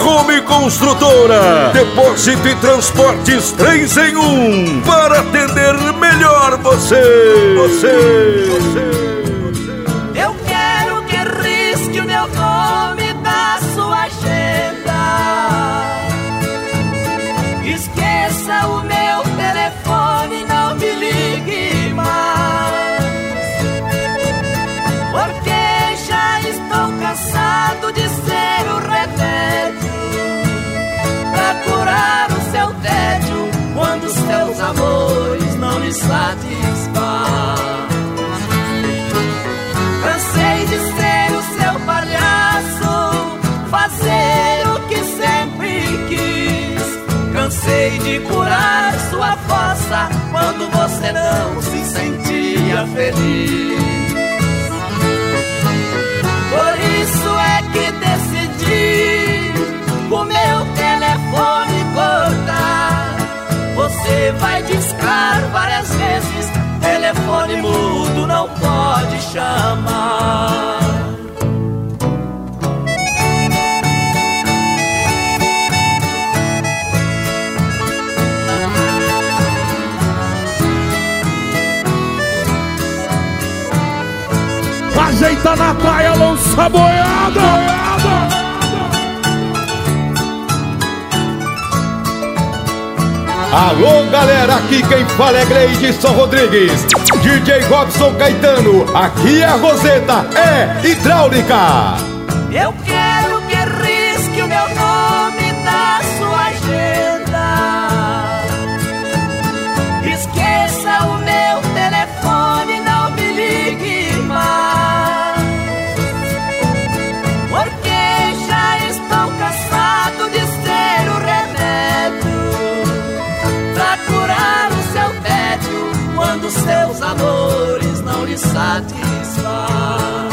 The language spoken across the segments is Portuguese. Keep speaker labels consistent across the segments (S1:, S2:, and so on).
S1: Home Construtora, depósito e transportes 3 em 1, para atender melhor você.
S2: Eu quero que risque o meu nome da sua agenda. Esqueça o meu telefone, não me ligue mais, porque já estou cansado de ser o remédio pra curar o seu tédio quando seus amores não lhe satisfazem. Cansei de ser o seu palhaço, fazer o que sempre quis. Cansei de curar sua fossa quando você não se sentia feliz. Por isso é que decidi o meu telefone cortar. Você vai discar várias vezes, telefone mudo não pode chamar.
S3: Ajeita na praia, lança boiada.
S4: Alô galera, aqui quem fala é Gleidson Rodrigues, DJ Robson Caetano, aqui é a Roseta, é hidráulica.
S2: Eu quero que risque o meu nome da sua agenda. Esqueça o meu telefone, não me ligue mais, porque já estou cansado de ser o remédio pra curar o seu tédio quando seus amores não lhe satisfazem.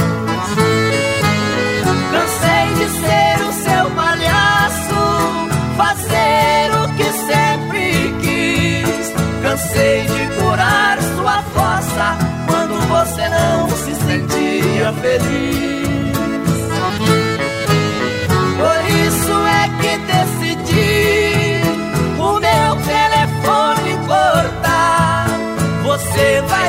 S2: Cansei de ser o seu palhaço, fazer o que sempre quis. Cansei de curar sua fossa quando você não se sentia feliz. Por isso é que decidi o meu telefone cortar. Você vai